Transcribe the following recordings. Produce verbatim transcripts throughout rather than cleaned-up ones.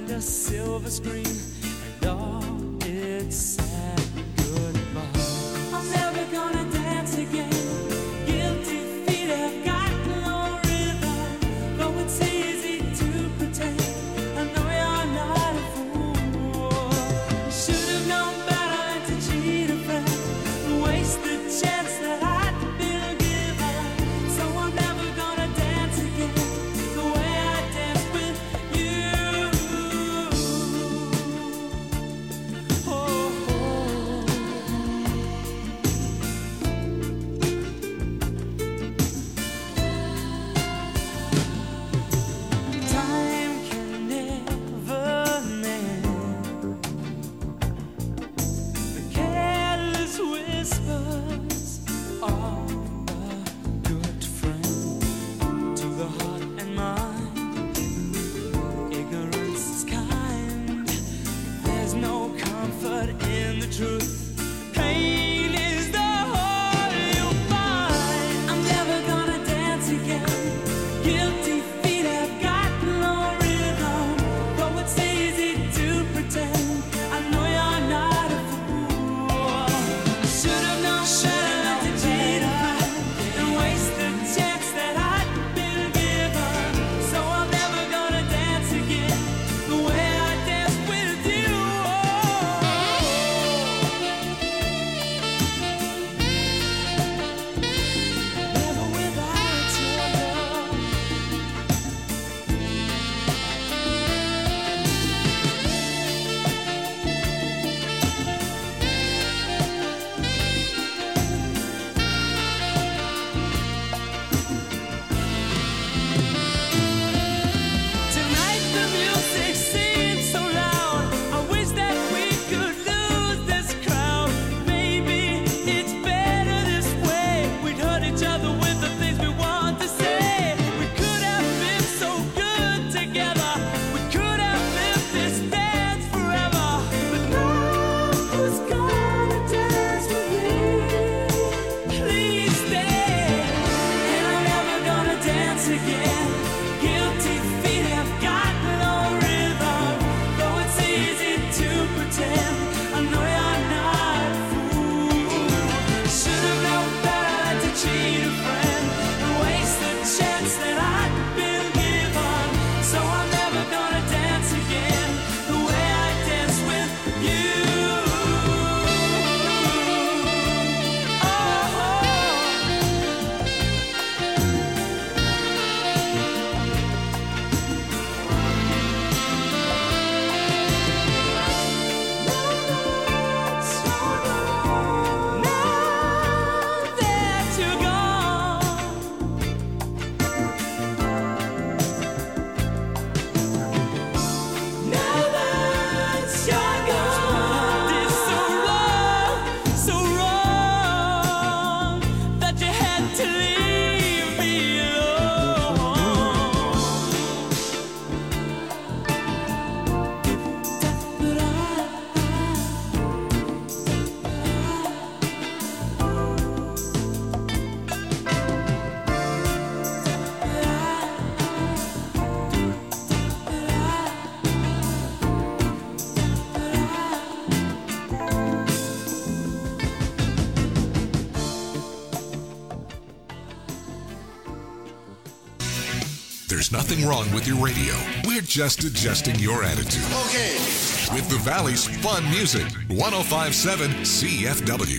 behind a silver screen, and all its sad goodbye. I'm never gonna dance again. Guilty feet have got no rhythm, though it's easy to pretend. I know you're not a fool. You should have known better than to cheat a friend and waste the chance that I'd been given. So I'm never gonna dance again the way I danced with you. Oh, oh. Time can never mend the careless whispers of a good friend to the heart and mind. Ignorance is kind. There's no comfort in the truth. Pain is the whole you'll find. I'm never gonna dance again. Guilty feet have got no rhythm, though it's easy to pretend. I know you're not a fool. I should have known better than to cheat a friend and waste the chance that I'd been given. So I'm never gonna dance again the way I danced with you. Never without your love. Tonight the music seems so loud. I wish that we could lose this crowd. Maybe it's better this way. We'd hurt each other with the things we want to say. We could have been so good together. We could have lived this dance forever. But now who's gonna dance with me? Please stay. And I'm never gonna dance again. Guilty feet have got no rhythm, though it's easy to pretend. I know you're not a fool. Should have known better than to cheat a friend and waste the chance that I'd been given. So I'm never gonna dance again the way I danced with you. Now that you're gone, now that you're gone, it's so wrong, so wrong that you had to leave me alone. But There's nothing wrong with your radio. We're just adjusting your attitude. Okay. With the Valley's fun music, one oh five point seven C F W.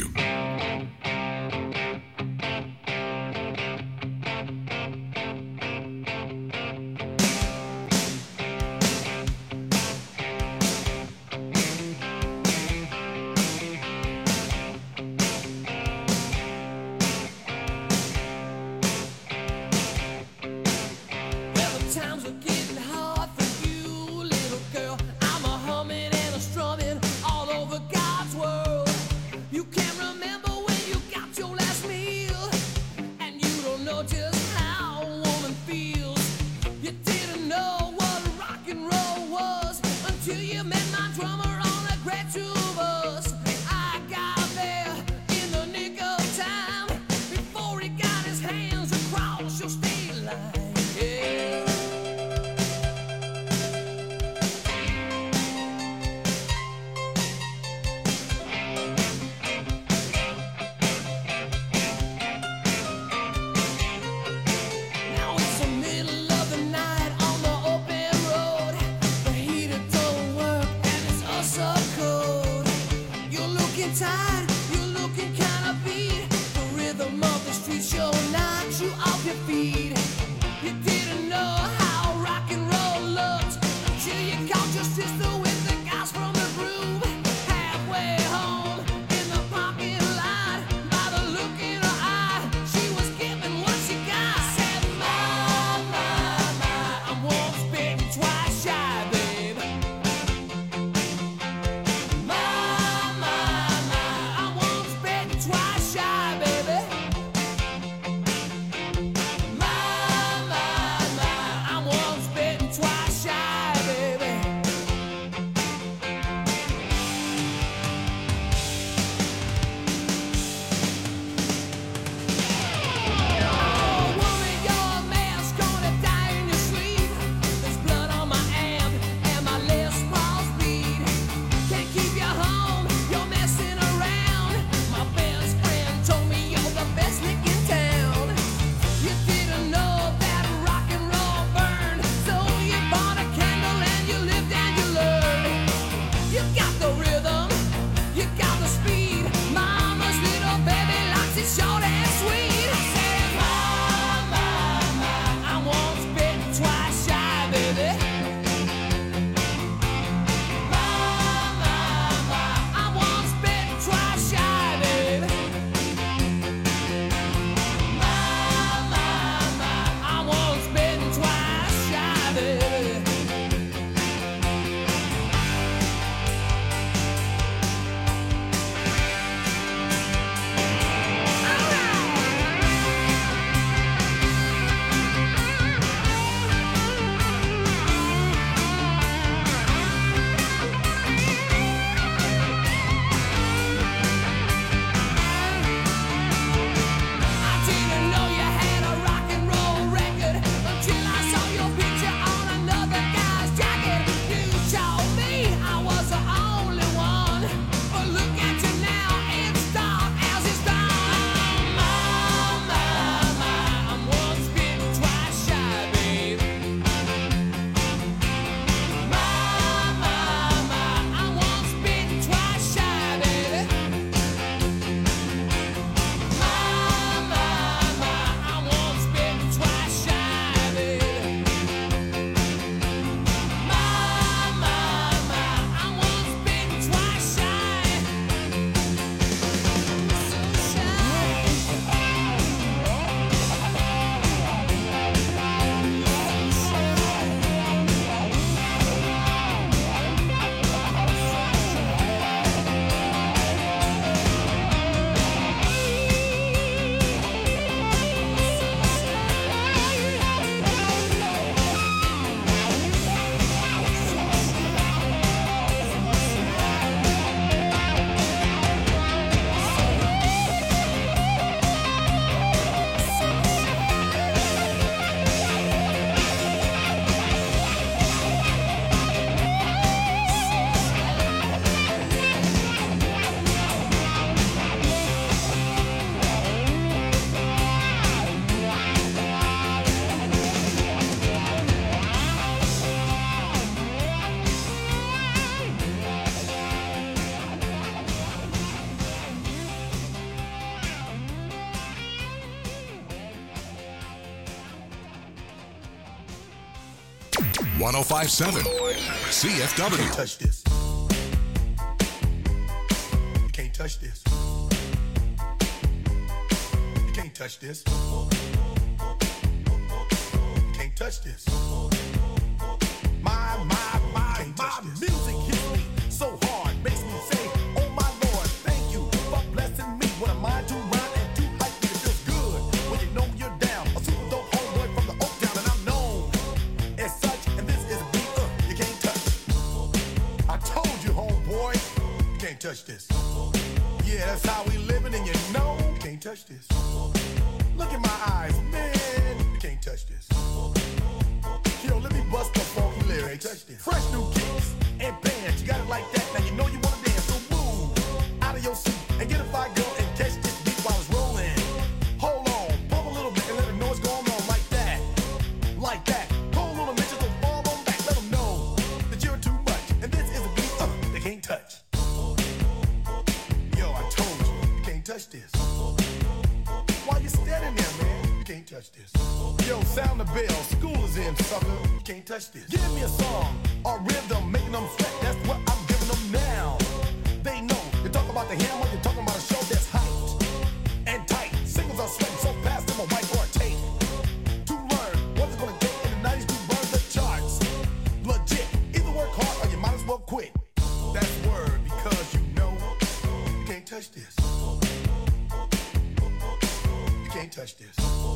well, the times are getting hard for you, little girl. I'm a humming and a strumming all over God's world. You can't remember one oh five point seven C F W. You can't touch this. You can't touch this. You can't touch this. You can't touch this. My, my, my, my music hits me so hard, makes me say, oh my Lord, thank you for blessing me. What am I to rhyme and to hype me? It feels good when you know you're down. A super dope homeboy from the Oak Town, and I'm known as such. And this is a beat uh, you can't touch. I told you, homeboy, you can't touch this. Yeah, that's how we living, and you know you can't touch this. Look in my eyes, man, you can't touch this. Yo, let me bust the funky lyrics. Fresh new kicks and bands, you got it like that. Now you know you wanna dance, so move out of your seat and get a fire girl and catch this beat while it's rolling. Hold on, pump a little bit and let them know what's going on like that, like that. Hold on a minute, so fall on back, let them know that you're too much. And this is a beat uh, they can't touch. Yo, I told you, you can't touch this. Why you standing there, man? You can't touch this. Yo, sound the bell, school is in, sucker. You can't touch this. Give me a song or rhythm, making them sweat. That's what I'm giving them now. They know. You talk about the hammer, you're talking about a show that's hyped and tight. Singles are sweating so fast, them a white or a tape. To learn what's it gonna take in the nineties to burn the charts. Legit. Either work hard or you might as well quit. That's word because you know you can't touch this. You can't touch this.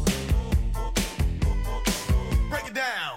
Break it down.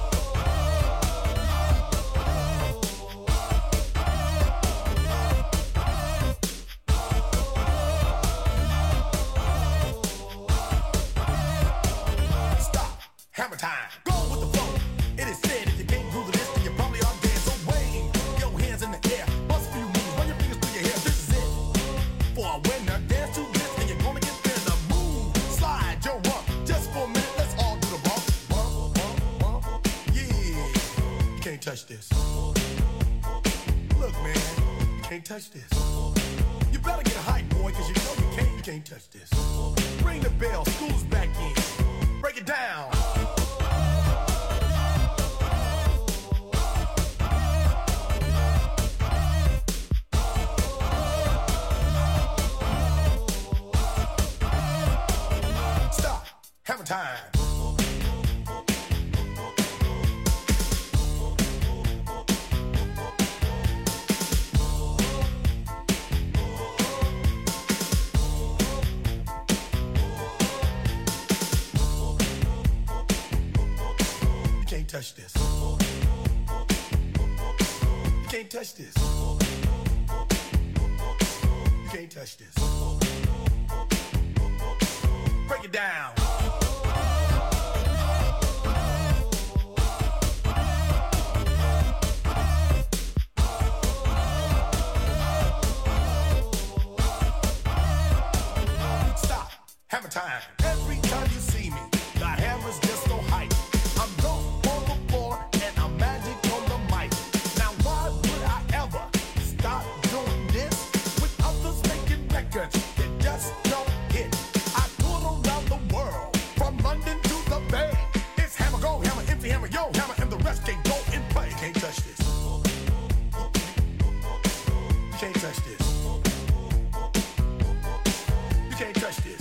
Stop. Hammer time. Go with the flow. It is said if you can't groove to this, then you probably are dead. So wave your hands in the air. Bust a few moves. Run your fingers through your hair. This is it. For a winner, dance to this, and you're gonna get there. The move. Slide your rump. Just for a minute, let's all do the bump. Bump, bump, bump. Yeah. You can't touch this. Look, man. You can't touch this. You better get hype, boy, because you know you can't, you can't touch this. Ring the bell. School's back in. Break it down. Stop. Hammer time. You can't touch this. You can't touch this. You can't touch this. Break it down. Stop. Hammer time. Every time you see me, the hammer's just so hype. I'm dope on the floor and I'm magic on the mic. Now why would I ever stop doing this with others making records that just don't hit? I tour around the world from London to the Bay. It's hammer go, hammer empty, hammer yo, hammer, and the rest can go and play. You can't touch this. You can't touch this. You can't touch this.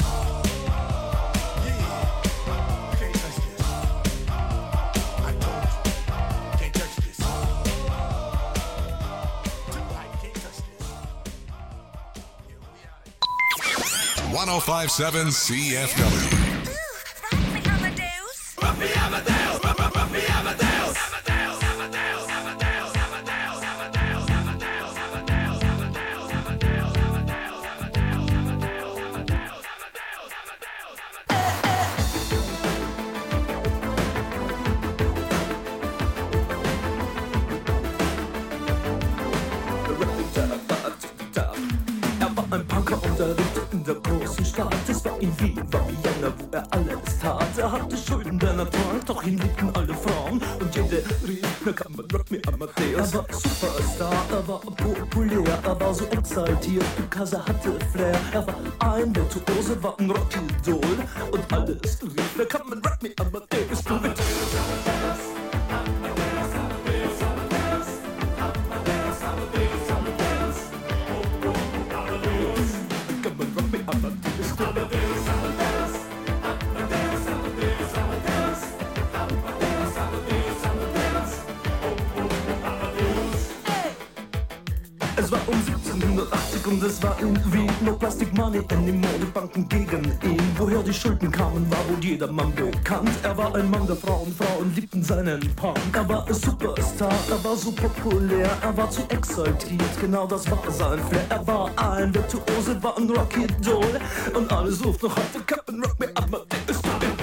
one oh five point seven C F W. Ruffy Amadeus. Ruffy Amadeus. Ruffy Amadeus. Amadeus. Amadeus. Amadeus. Amadeus. Amadeus. Amadeus. Amadeus. Amadeus. Amadeus. Er war ein Punker unterwegs in der großen Stadt. Es war in Wien, war Vienna, wo er alles tat. Er hatte Schulden der Natur, doch ihn liebten alle Frauen. Und jede rief, na kann man Rock Me Amadeus. Er war Superstar, er war populär, er war so exaltiert, because er hatte Flair. Er war ein Virtuose, war ein Rockidol. Und alles rief, na kann man Rock Me Amadeus. Du mit Musik und es war irgendwie no Plastic Money anymore. Die Banken gegen ihn, woher die Schulden kamen, war wohl jedermann bekannt. Er war ein Mann der Frauen, Frauen liebten seinen Punk. Er war ein Superstar, er war so populär, er war zu exaltiert, genau das war sein Flair. Er war ein Virtuose, war ein Rocky-Doll und alle suchten noch heute Captain Rock Me Amadeus.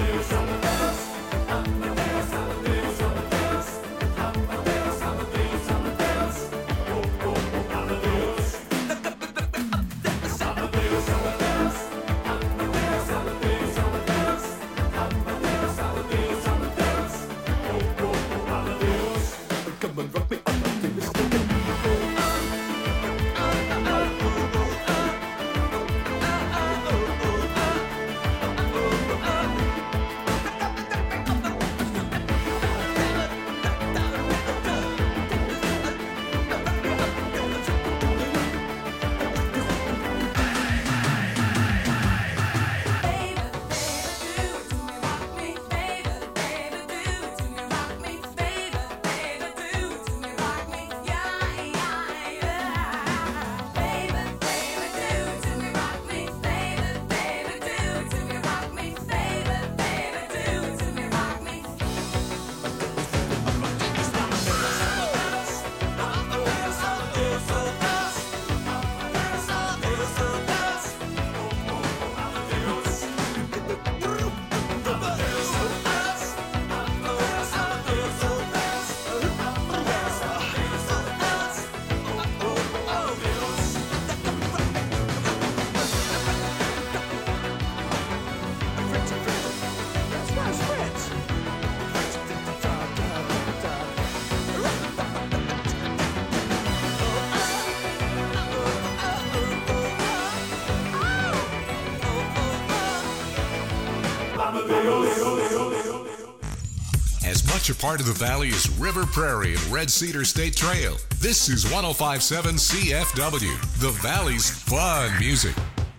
As much a part of the valley as River Prairie and Red Cedar State Trail, this is one oh five point seven C F W, the Valley's fun music.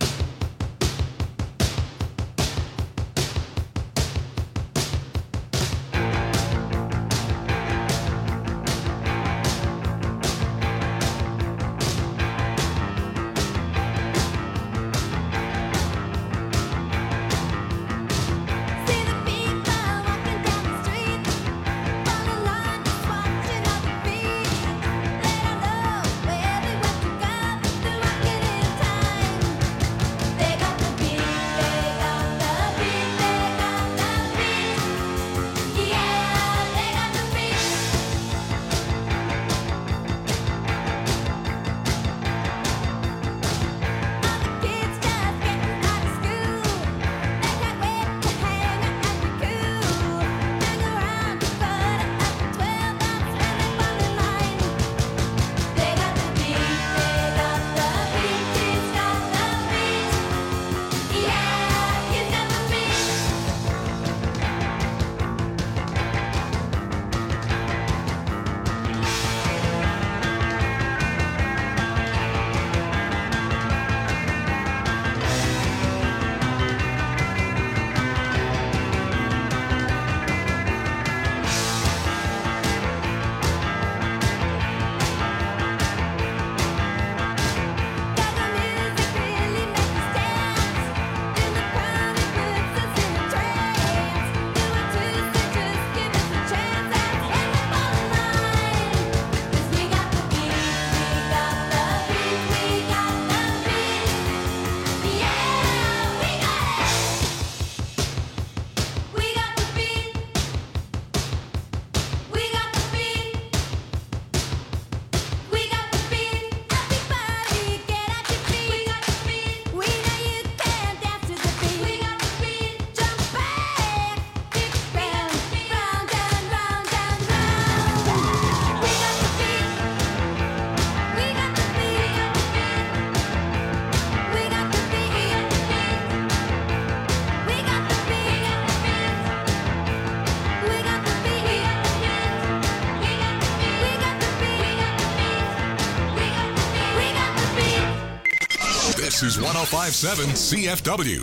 This is one oh five point seven C F W.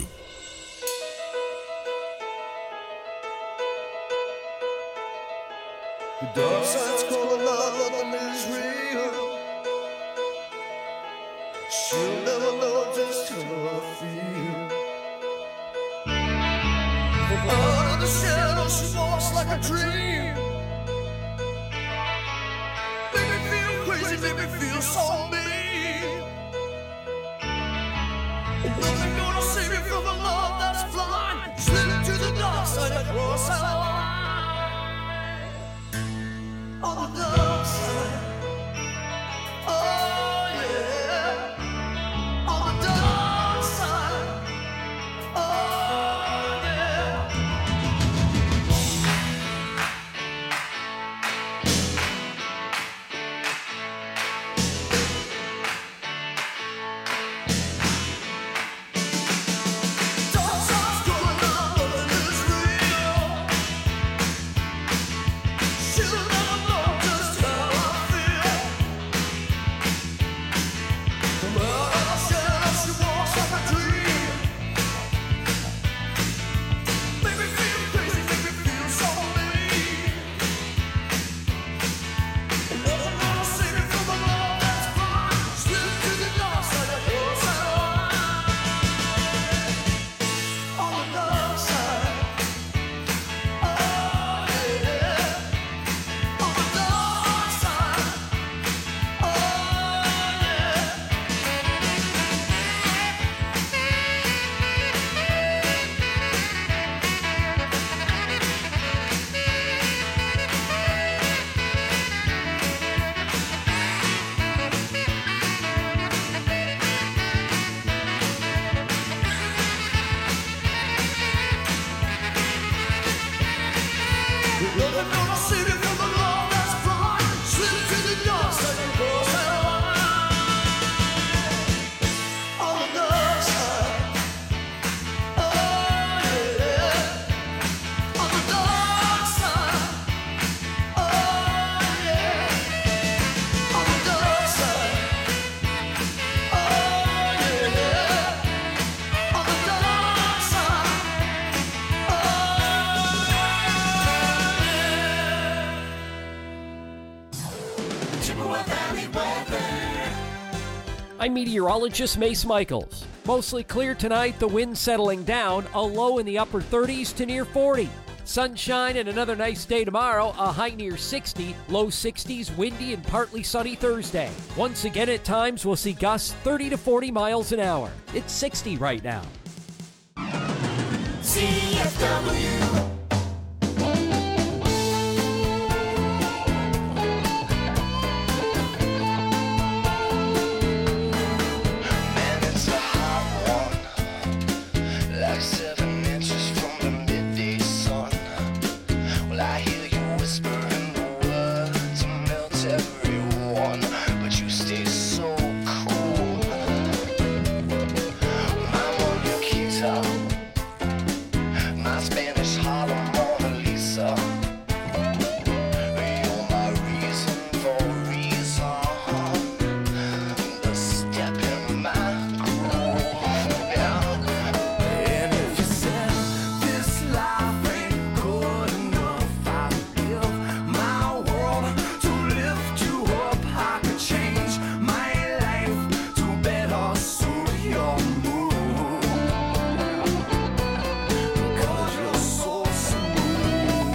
The dark side's calling out, nothing is real. She'll never know just how I feel. From out of the shadow, she walks like a dream. Make me feel crazy, make me feel so mean. Nothing gonna save me from a love that's blind. Slip to the dark side across our line. On the dark side. Oh yeah. On the dark side. Oh yeah. Dark side's going on, but it's real. She'll never know just how I feel. From out of the shadow, she walks like a dream. Make me feel crazy, make me feel so mean. Nothing gonna save me from the love that's blind. Slip to the dark side of your side. On the dark side. Oh yeah. On the dark side. Oh yeah. Nothing gonna save me from the love that's blind. Slip to the dark side and cross that line. On the dark side. Oh yeah. On the dark side. Oh yeah. On the dark side. Oh yeah. On the dark side. I'm meteorologist Mace Michaels. Mostly clear tonight, the wind settling down, a low in the upper thirties to near forty. Sunshine and another nice day tomorrow, a high near sixty, low sixties, windy and partly sunny Thursday. Once again at times we'll see gusts thirty to forty miles an hour. It's sixty right now. C F W. Man, it's a hot one, like seven inches from the midday sun. Well, I hear you whispering the words to melt everyone, but you stay so cool. I'm on your guitar, my Spanish Harlem Mona Lisa. You're my reason for reason, the step in my groove. And if you said this life ain't good enough, I'd give my world to lift you up. I could change my life to better suit your mood, because you're so smooth.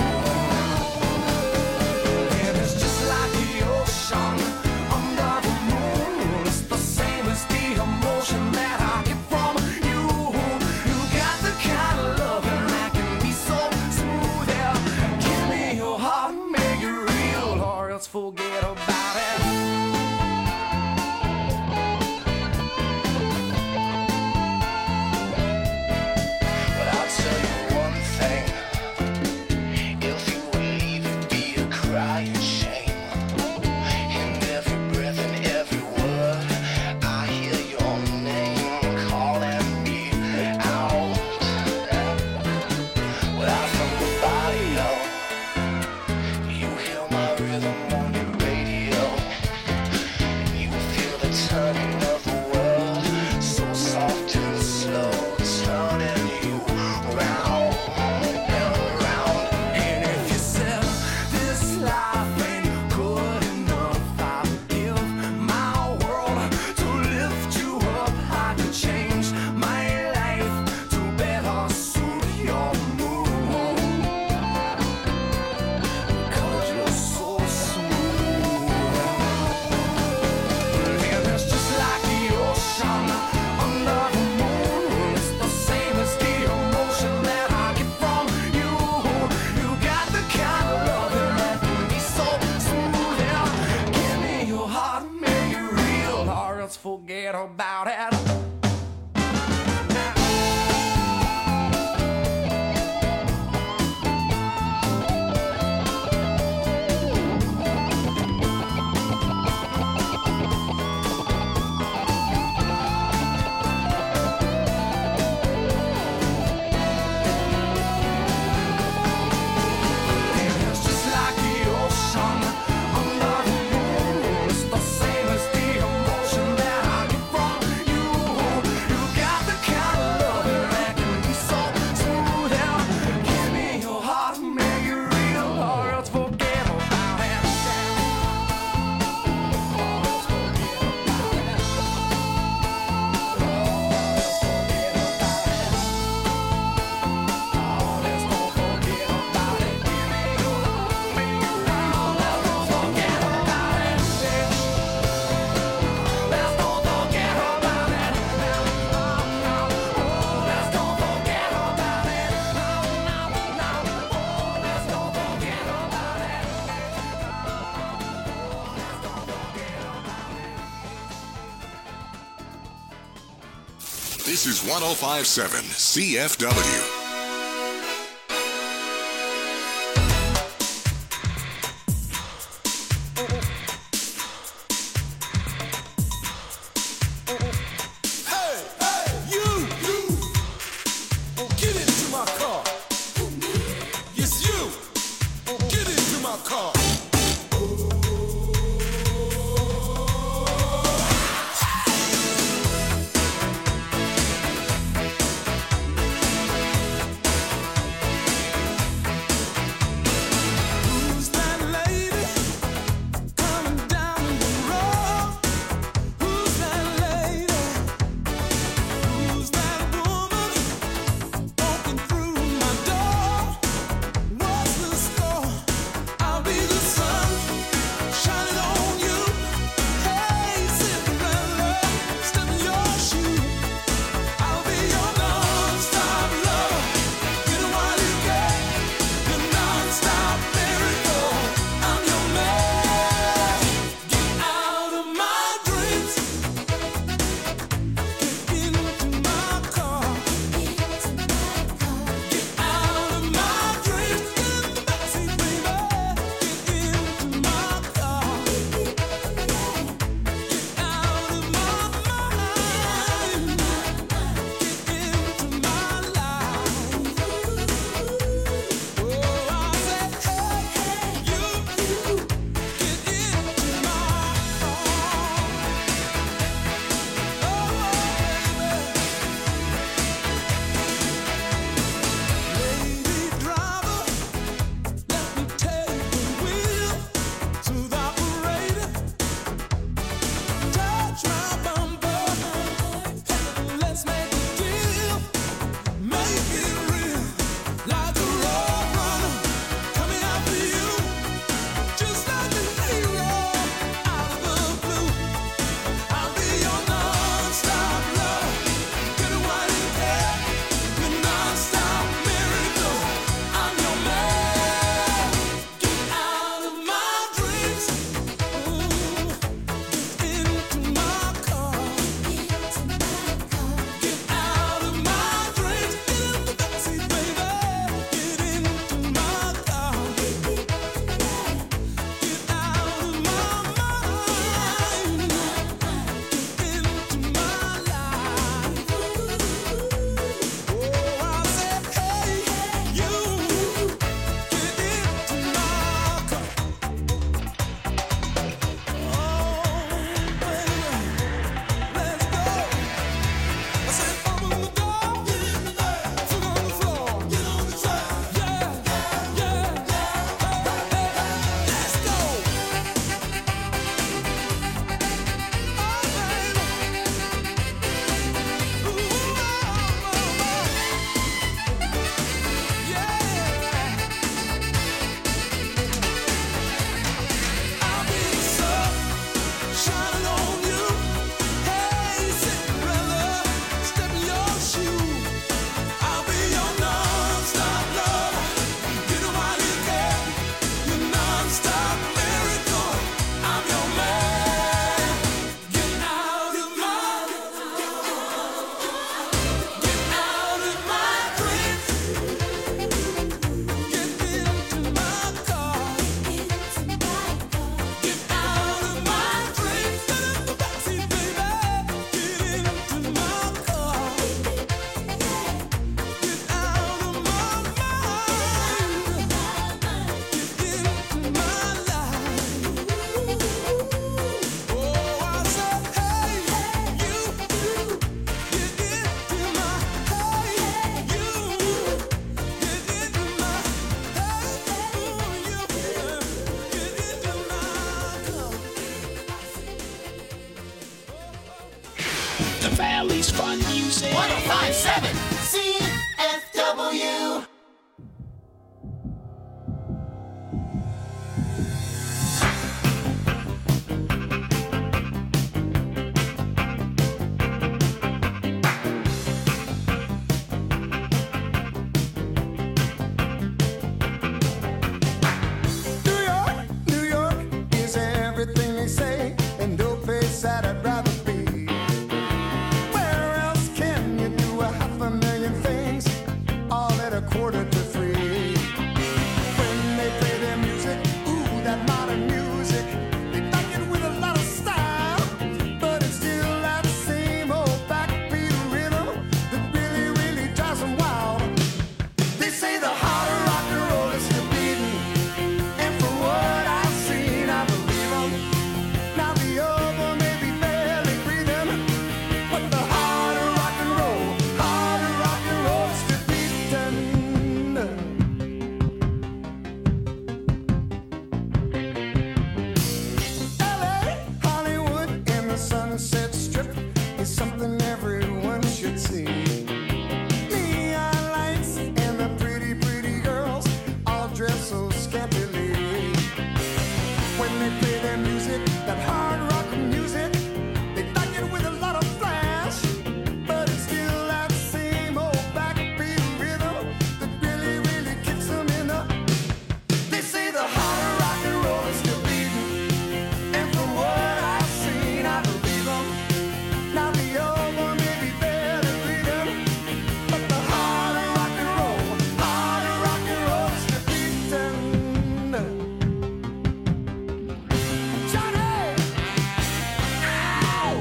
And it's just like the ocean under the moon. It's the same as the emotion that I get from you. You got the kind of loving that can be so smooth. Yeah, give me your heart, make it real, or else forget about it. But I'll tell you one thing, if you would leave, it'd be a crying shame. In every breath and every word, I hear your name calling me out. Well, I'm from the barrio, you hear my rhythm on your radio. You feel the turning of the world, so soft and slow, turning you round and round. And if you said this life ain't good enough, I'd give my world to lift you forget about it. This is one oh five point seven C F W. Car. Valley's fun music. one oh five point seven C F W. New York, New York is everything they say, and no place that I'd rather be. Where else can you do a half a million things, all at a quarter to three? When they play their music, ooh, that modern music, they like it with a lot of style, but it's still that same old backbeat rhythm that really, really drives them wild. They say the heart of rock and roll is still beating, and from what I've seen, I believe 'em. Now the other may be barely breathing, but the heart of rock and roll, heart of rock and roll is still beating. L A, Hollywood, and the Sunset Strip is something everyone should see. Neon lights and the pretty, pretty girls all dress so scantily. When they play their music, that hard rock music, they like it with a lot of flash, but it's still that same old backbeat rhythm that really, really kicks them in the. They say the heart of rock and roll is still beating, and from what I've seen, I believe 'em. Now the old one may be barely breathing, but the heart of rock and roll, heart of rock and roll is still beating. Johnny! Ow!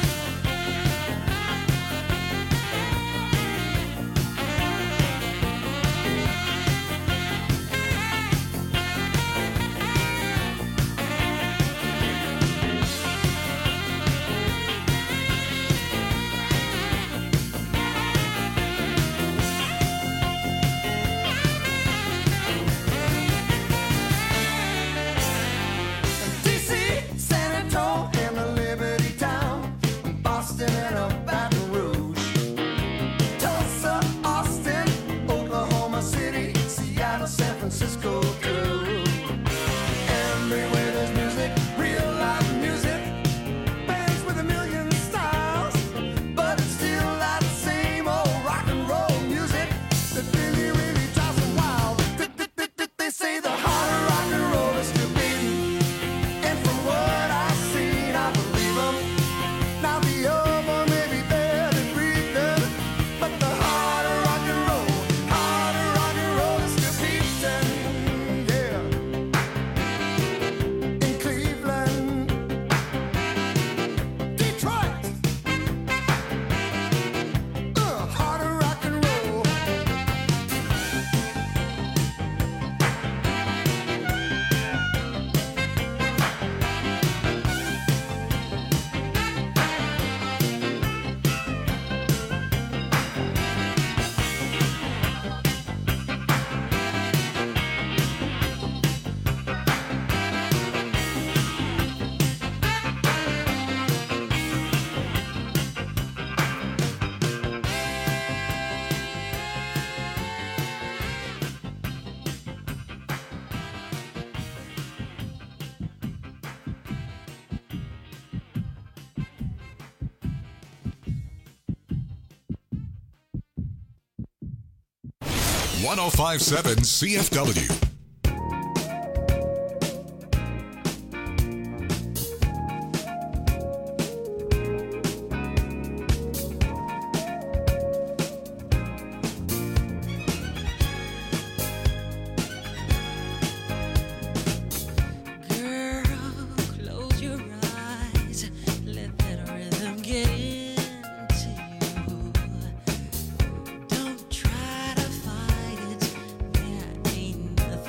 D C, San Antonio, and the Liberty Town, Boston and a Baton Rouge, Tulsa, Austin, Oklahoma City, Seattle, San Francisco too. Everywhere there's music, real live music, bands with a million styles, but it's still that same old rock and roll music that really, really drives them wild. Th- th- th- th- They say the heart of rock and roll is still beating, and from what I've seen, I believe 'em. Now the other may be barely breathing, but the heart of rock and roll, heart of rock and roll is still beating, yeah. In Cleveland, Detroit, uh, heart of rock and roll. one oh five point seven C F W. Girl, close your eyes. Let that rhythm get into you. Don't try to fight it. There ain't nothing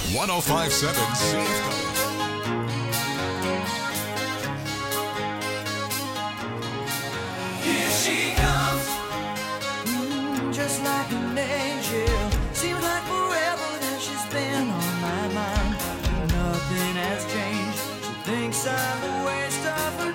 one oh five point seven C F W. Here she comes, mm, just like an angel. Seems like forever that she's been on my mind. Nothing has changed. She thinks I'm a waste of her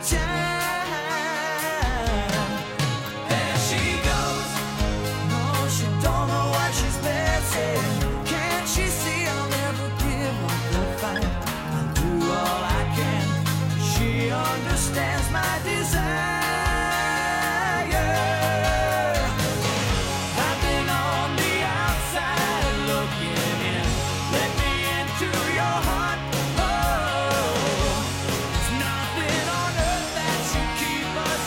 time. There she goes. No, she don't know what she's missing. Can't she see I'll never give up the fight? I'll do all I can. She understands my desire. I've been on the outside looking in. Let me into your heart. Oh, there's nothing on earth that should keep us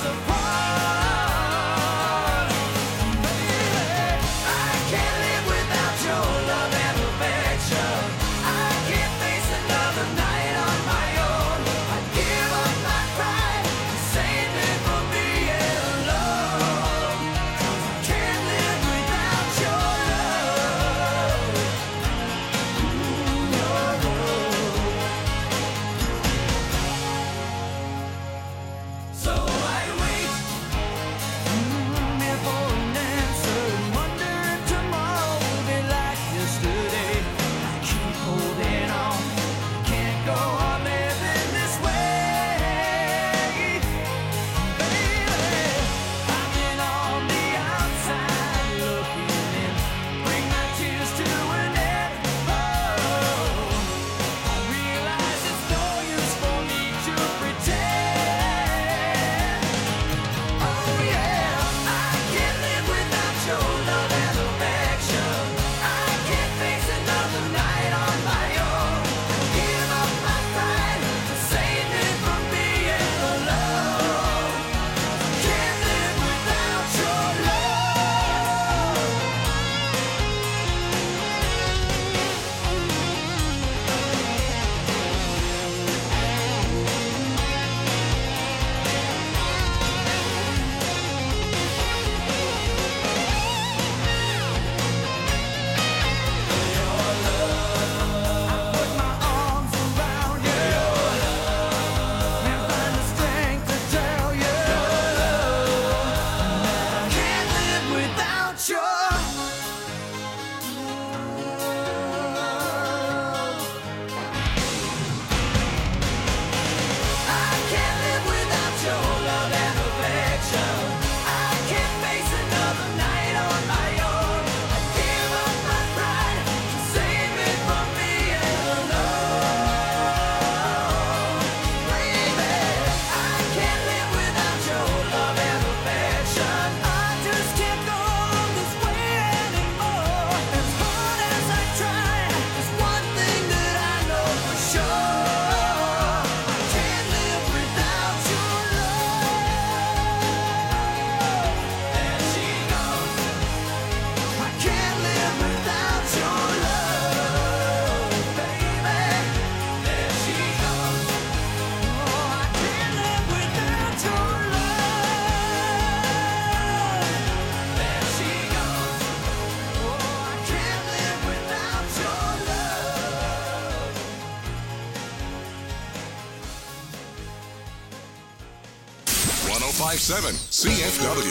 apart. Baby, I can't live without your love and affection. I can't face another night on my own. I'd give up my pride to save me from being alone. 'Cause I can't live without your love. Your love. So I wait mm, here for an answer and wonder if tomorrow will be like yesterday. I keep holding on, can't go on living this way. Baby, I've been on the outside looking in. Bring my tears to an end. Oh, I realize it's no use for me to pretend. Oh yeah, I can't live without your love and affection. I can't face another night on my own. Give up my pride to save me from being alone. Can't live without your love. Put my arms around you and find the strength to tell you I can't live without your love. I can't live without your love and affection. I can't face another night on my own. I give up my pride to save me from being alone. Baby, I can't live without your love and affection. I just can't go on this way anymore. As hard as I try, there's one thing that I know for sure. I can't live without your love. There she goes. I can't live without your love, baby. There she goes. Oh, I can't live without your love. There she goes. Oh, I can't live without your love. one oh five point seven C F W.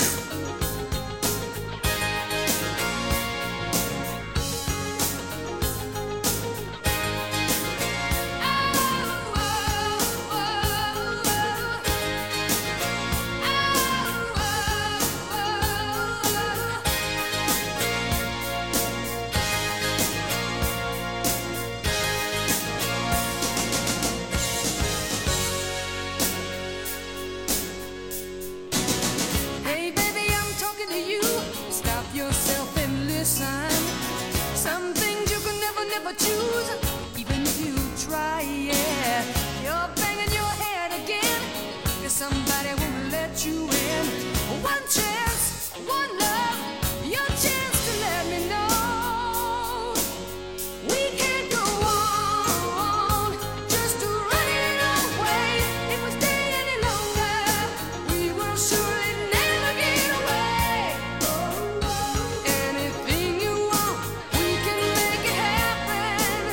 Hey baby, I'm talking to you. Stop yourself and listen. Some things you can never, never choose, even if you try. Yeah, you're banging your head again. 'Cause somebody won't let you in. One chance, one love, your chance to let me know. We can't go on just to run it away. If we stay any longer, we will surely never get away. Anything you want, we can make it happen.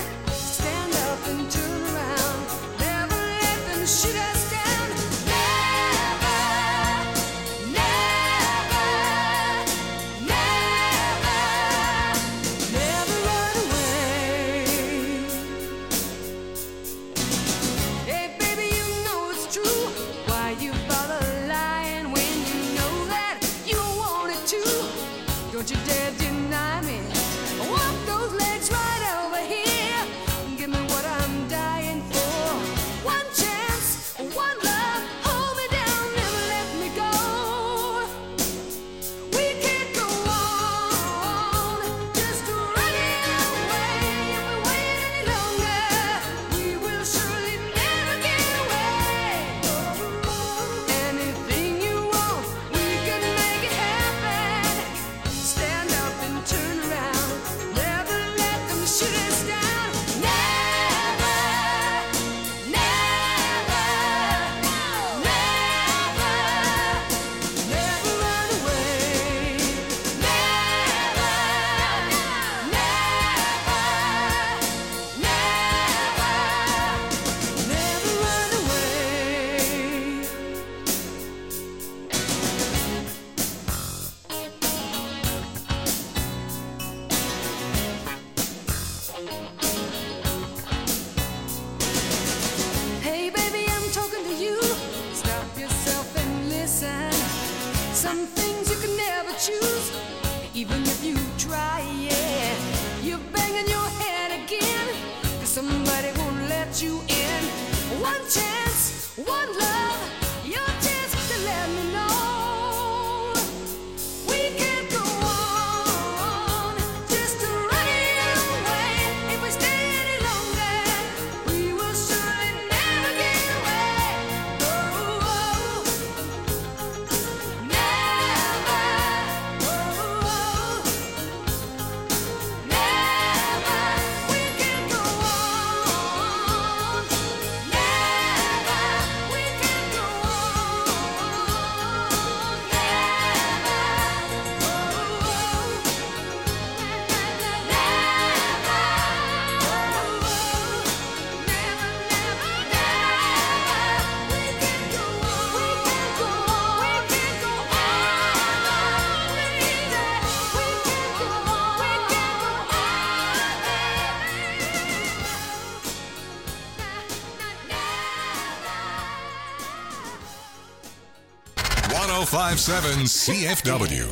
one oh five point seven C F W.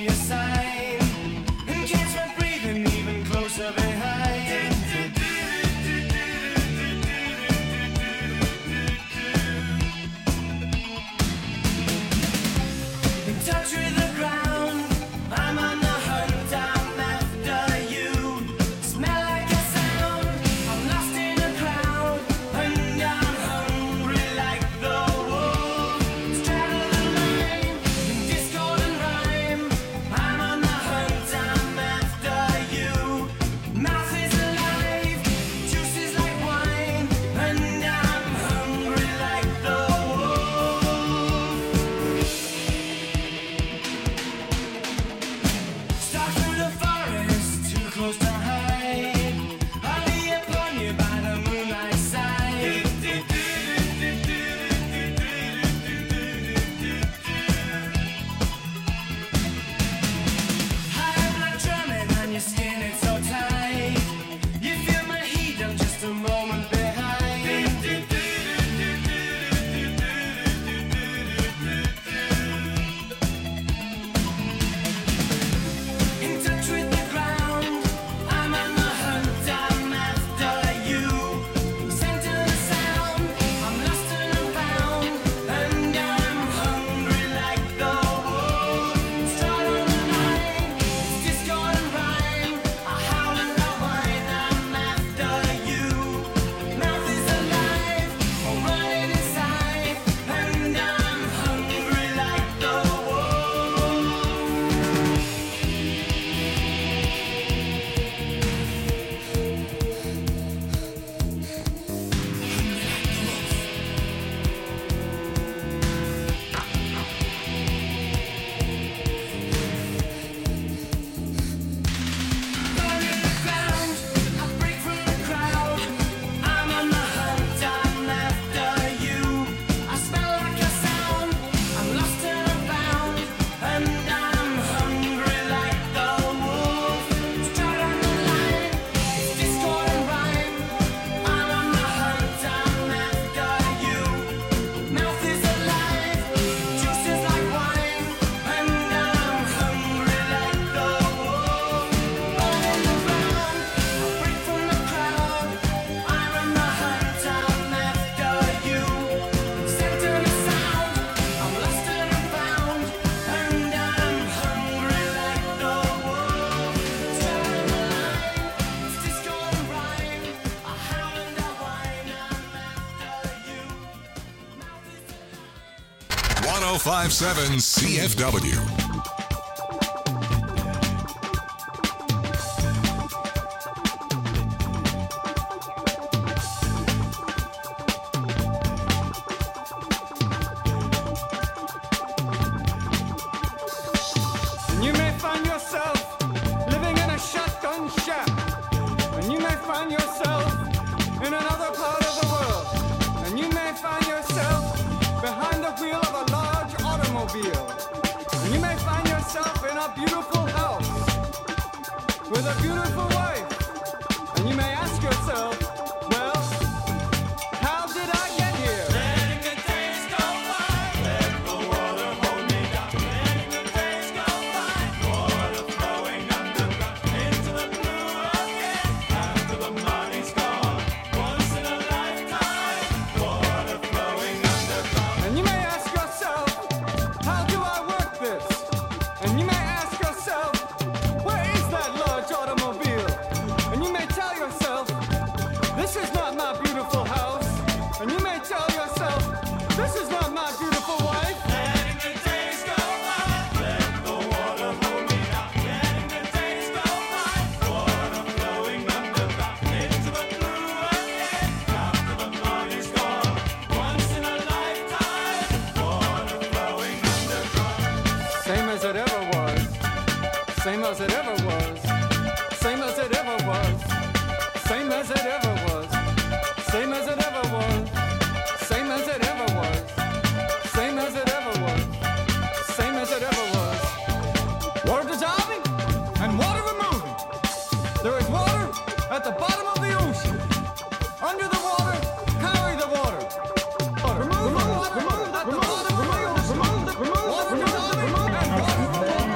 Closer behind. one oh five point seven C F W. You may find yourself living in a shotgun shack, and you may find yourself in another part of the world, and you may find yourself behind the wheel of a large automobile, and you may find yourself in a beautiful house with a beautiful wife, and you may ask yourself, well, how did I get here? Letting the days go by, let the water hold me down. Letting the days go by, water flowing underground into the blue again. After the money's gone, once in a lifetime, water flowing underground. And you may ask yourself, how do I work this? And you may ask yourself, where is that large automobile? And you may tell yourself, this is not my beautiful house. And you may tell yourself, this is not my beautiful wife. Letting the days go by, let the water hold me down. Letting the days go by, water flowing underground into the blue again. After the money's gone, once in a lifetime, water flowing underground. Same as it ever was, same as it ever was, same as it ever was, same as it ever was, same as it ever was, same as it ever was, same as it ever was, same as it ever was. Water dissolving and water removing. There is water at the bottom of the ocean. Under the water, carry the water. Water. Remove the water at the bottom of the ocean. Water dissolving and water removing.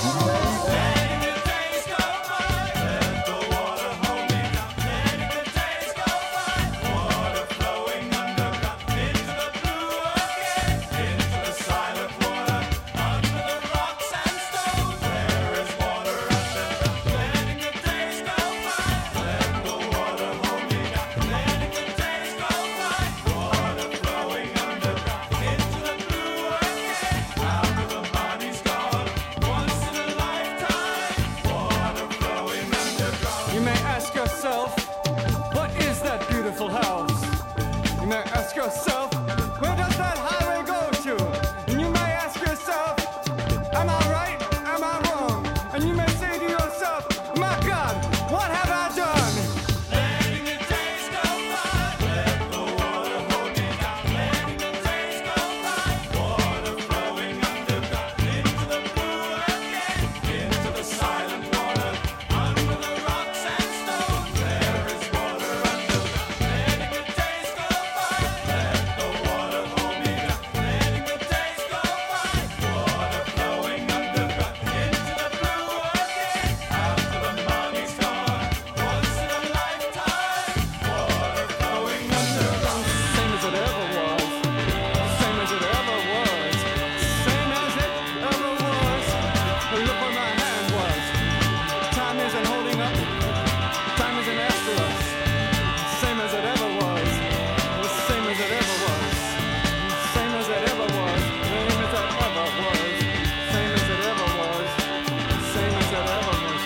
Letting the days go by, let the water hold me down. Letting the days go by, water flowing underground into the blue again, into the silent water, under the rocks and stones. There is water underground. Letting the days go by, let the water hold me down. Letting the days go by, water flowing underground into the blue again. After the money's gone, once in a lifetime, water flowing underground. You may ask yourself, what is that beautiful house? You may ask yourself, where does that highway go to? And you may ask yourself, am I right? Am I wrong? And you may say to yourself, my God, what have I done? Letting the days go by, let the water hold me down. Letting the days go by, water flowing underground into the blue again, into the silent water, under the rocks and stones. There is water underground. Letting the days go by, let the water hold me down. Letting the days go by, water flowing underground into the blue again. After the money's gone, once in a lifetime, water flowing underground. Same as it ever was, same as it ever was, same as it ever was. Look where my hand was. Time isn't holding up, time isn't after us. Same as it ever was, same as it ever was, same as it ever was, same as it ever was, same as it ever was, same as it ever was.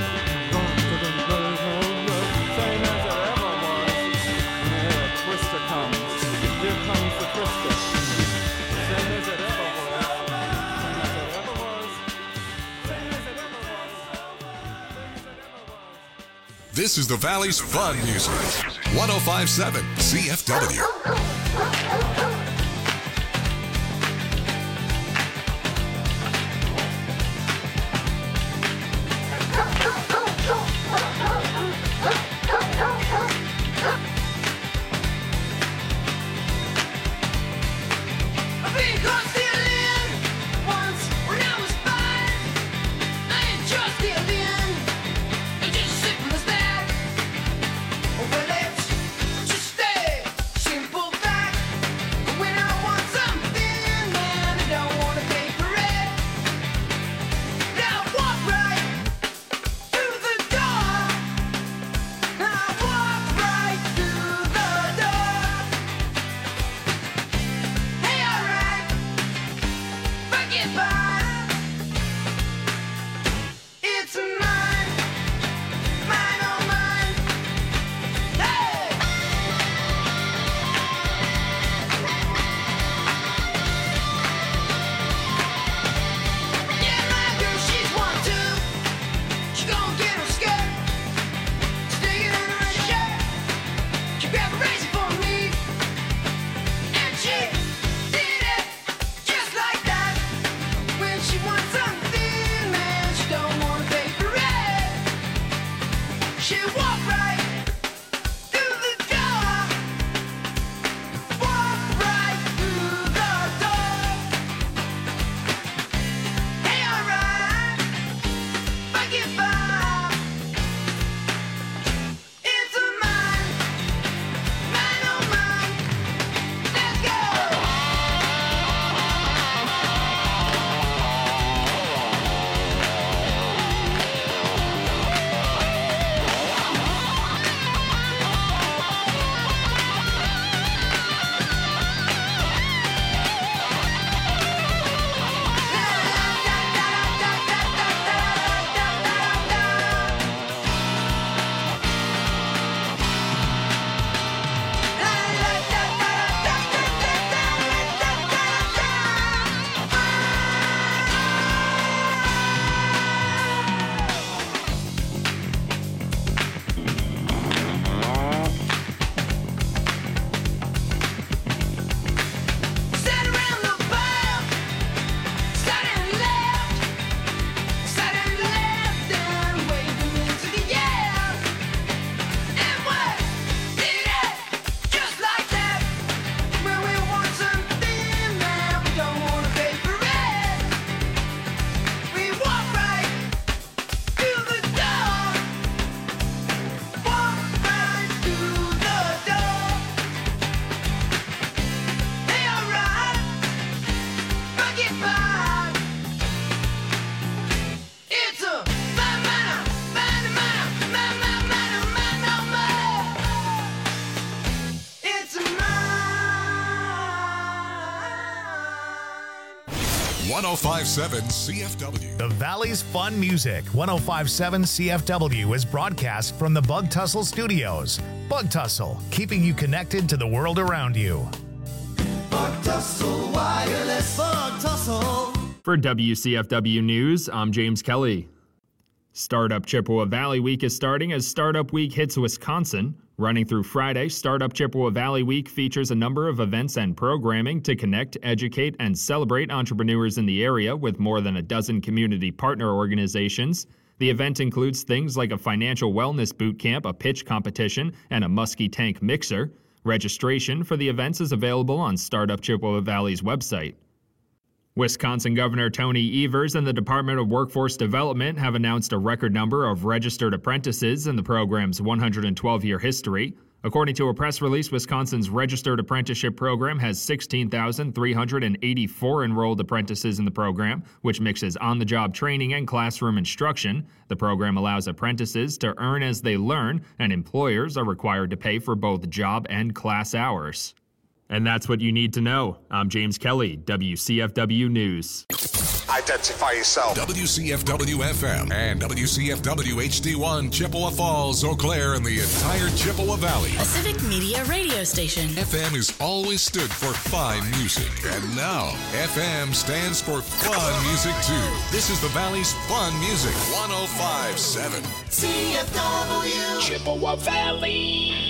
Same as it ever was. Here a twister comes. Here comes the twister. Same as it ever was. Same as it ever was. Same as it ever was. Same as it ever was. This is the Valley's fun music. one oh five point seven C F W. I've been caught stealing once when I was five. I ain't just stealing, it's just simple as that. Well, it's just a simple fact. get by. It's mine, mine, oh mine. Hey! Yeah, my girl, she's one too. She gon' get her skirt, stick it in her red shirt. She grabbed a razor for me, and she did it just like that. When she wants something, man, she don't wanna pay for it. She walked right through the door, walked right through the door. Hey, alright, fuck it, bye. It's a mine, mine, oh mine. Let's go. Sat around the pile, sat and left, sat and left, and waved into the air. And what did it? Just like that. When we want something, man, we don't wanna pay for it. We walk right through the door, walk right through the door. Hey, alright, fuck it, bye. It's a mine, mine, mine, mine, mine, mine, mine, mine, oh, mine. It's a mine. one oh five point seven C F W. The Valley's Fun Music, one oh five point seven C F W, is broadcast from the Bug Tussle Studios. Bug Tussle, keeping you connected to the world around you. Bug Tussle Wireless. Bug Tussle. For W C F W News, I'm James Kelly. Startup Chippewa Valley Week is starting as Startup Week hits Wisconsin. Running through Friday, Startup Chippewa Valley Week features a number of events and programming to connect, educate, and celebrate entrepreneurs in the area with more than a dozen community partner organizations. The event includes things like a financial wellness boot camp, a pitch competition, and a muskie tank mixer. Registration for the events is available on Startup Chippewa Valley's website. Wisconsin Governor Tony Evers and the Department of Workforce Development have announced a record number of registered apprentices in the program's one hundred twelve year history. According to a press release, Wisconsin's registered apprenticeship program has sixteen thousand three hundred eighty-four enrolled apprentices in the program, which mixes on-the-job training and classroom instruction. The program allows apprentices to earn as they learn, and employers are required to pay for both job and class hours. And that's what you need to know. I'm James Kelly, W C F W News. Identify yourself. W C F W F M and W C F W H D one, Chippewa Falls, Eau Claire, and the entire Chippewa Valley. A civic media radio station. F M has always stood for fine music. And now, F M stands for fun music, too. This is the Valley's Fun Music, one oh five point seven. C F W. Chippewa Valley.